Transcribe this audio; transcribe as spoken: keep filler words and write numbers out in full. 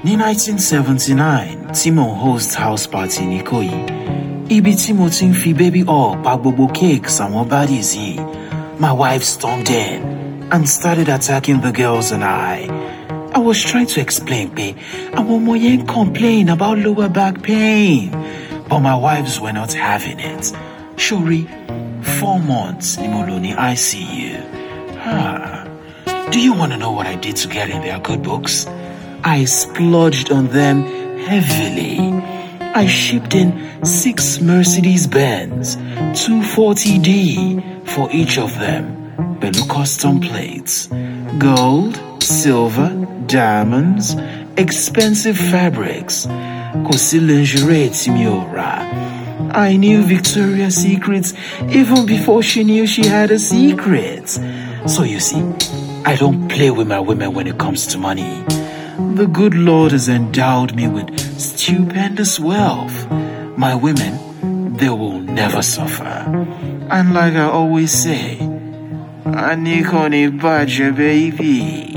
In nineteen seventy-nine, Timo hosts house party ní Ìkòyí. Ibi tí mo ti ń fi baby up pa gbogbo cakes àwọn baddies yìí. My wife stormed in and started attacking the girls and I. I was trying to explain pé àwọn ọmọ yẹn complain about lower back pain, but my wives were not having it. Shori, four months ni mo lò ní I C U. Ah. Do you want to know what I did to get in their good books? I splurged on them heavily. I shipped in six Mercedes-Benz two forty D for each of them. Pẹ̀lú custom plates, gold, silver, diamonds, expensive fabrics. Kò sí lingerie tí mi ò rà. I knew Victoria's Secret even before she knew she had a secret. So you see, I don't play with my women when it comes to money. The good Lord has endowed me with stupendous wealth. My women, they will never suffer. And like I always say, Anikoni Baja, baby.